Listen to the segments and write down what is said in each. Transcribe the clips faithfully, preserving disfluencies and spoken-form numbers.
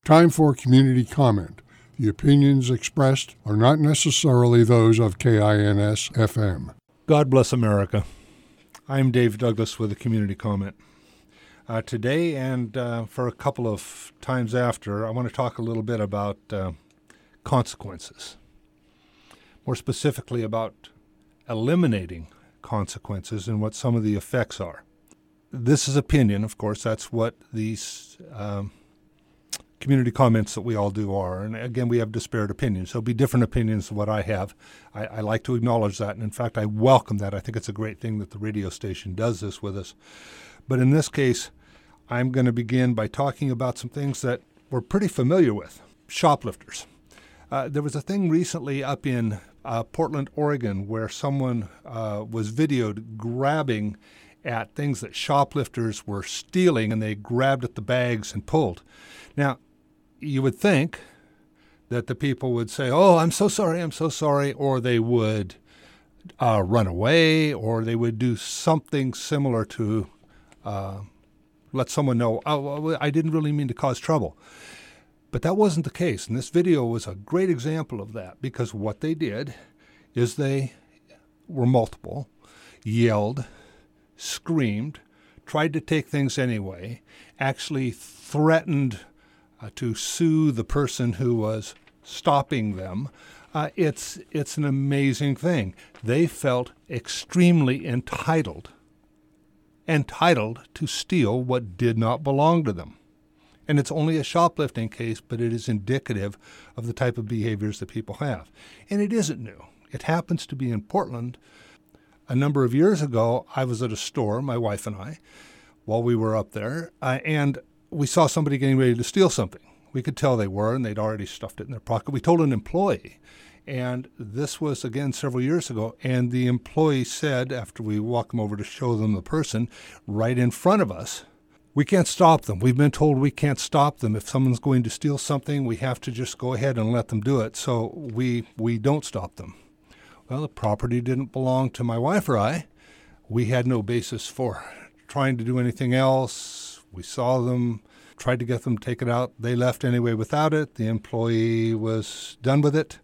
Time for community comment. The opinions expressed are not necessarily those of K I N S F M. God bless America. I'm Dave Douglas with a community comment. Uh, today and uh, for a couple of times after, I want to talk a little bit about uh, consequences. More specifically about eliminating consequences and what some of the effects are. This is opinion, of course. That's what these um, community comments that we all do are. And again, we have disparate opinions. There'll be different opinions than what I have. I, I like to acknowledge that. And in fact, I welcome that. I think it's a great thing that the radio station does this with us. But in this case, I'm going to begin by talking about some things that we're pretty familiar with. Shoplifters. Uh, there was a thing recently up in uh, Portland, Oregon, where someone uh, was videoed grabbing at things that shoplifters were stealing, and they grabbed at the bags and pulled. Now, you would think that the people would say, oh, I'm so sorry, I'm so sorry, or they would uh, run away, or they would do something similar to uh, let someone know, oh, well, I didn't really mean to cause trouble. But that wasn't the case, and this video was a great example of that, because what they did is they were multiple, yelled, screamed, tried to take things anyway, actually threatened uh, to sue the person who was stopping them. Uh, it's it's an amazing thing. They felt extremely entitled, entitled to steal what did not belong to them. And it's only a shoplifting case, but it is indicative of the type of behaviors that people have. And it isn't new. It happens to be in Portland. A number of years ago, I was at a store, my wife and I, while we were up there, uh, and we saw somebody getting ready to steal something. We could tell they were, and they'd already stuffed it in their pocket. We told an employee, and this was, again, several years ago, and the employee said, after we walked them over to show them the person, right in front of us, we can't stop them. We've been told we can't stop them. If someone's going to steal something, we have to just go ahead and let them do it. So we we don't stop them. Well, the property didn't belong to my wife or I. We had no basis for trying to do anything else. We saw them, tried to get them to take it out. They left anyway without it. The employee was done with it.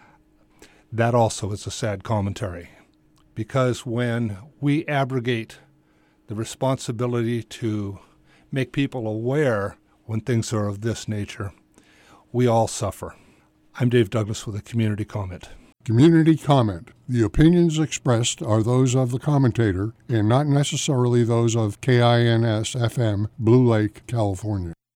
That also is a sad commentary, because when we abrogate the responsibility to make people aware when things are of this nature, we all suffer. I'm Dave Douglas with a community comment. Community comment. The opinions expressed are those of the commentator and not necessarily those of K I N S F M, Blue Lake, California.